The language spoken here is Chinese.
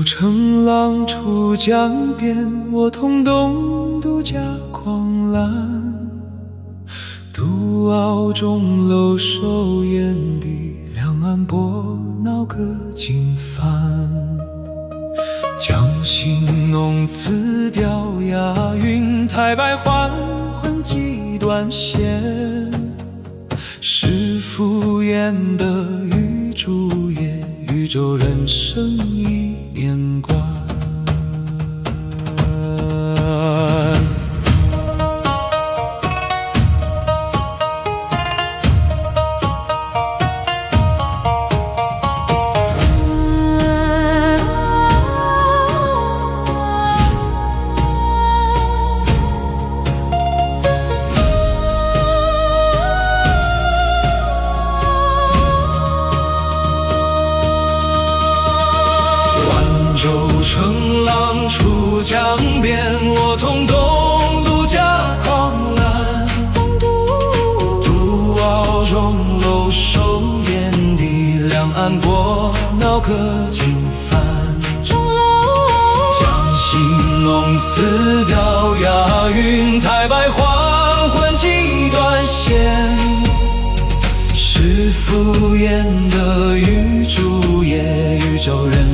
乘浪出江边，我同东独家狂澜。独傲钟楼守烟地，两岸拨闹歌尽帆。将兴弄辞调押韵，太白还魂几段弦。是敷衍的玉竹叶，宇宙人生一念关。舟乘浪出江边，我同东独家狂澜。独傲钟楼守烟地，两岸拨闹歌尽帆。将兴弄辞调押韵，太白还魂几段弦。是敷衍的玉竹叶，宇宙人